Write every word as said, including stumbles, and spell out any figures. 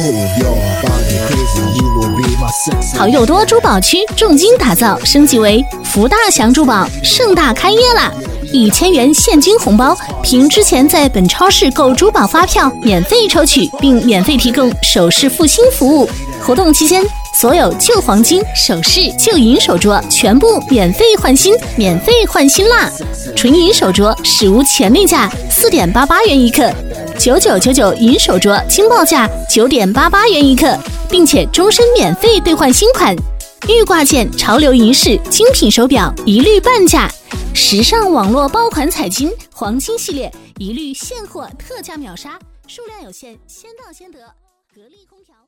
好友多珠宝区重金打造，升级为福大祥珠宝，盛大开业啦！一千元现金红包，凭之前在本超市购珠宝发票免费抽取，并免费提供首饰付新服务。活动期间，所有旧黄金、首饰、旧银手镯全部免费换新，免费换新啦！纯银手镯史无前例价四点八八元一克，九九九九银手镯惊爆价九点八八元一克，并且终身免费兑换新款。玉挂件、潮流银饰、精品手表一律半价。时尚网络爆款彩金黄金系列一律现货特价秒杀，数量有限，先到先得。格力空调。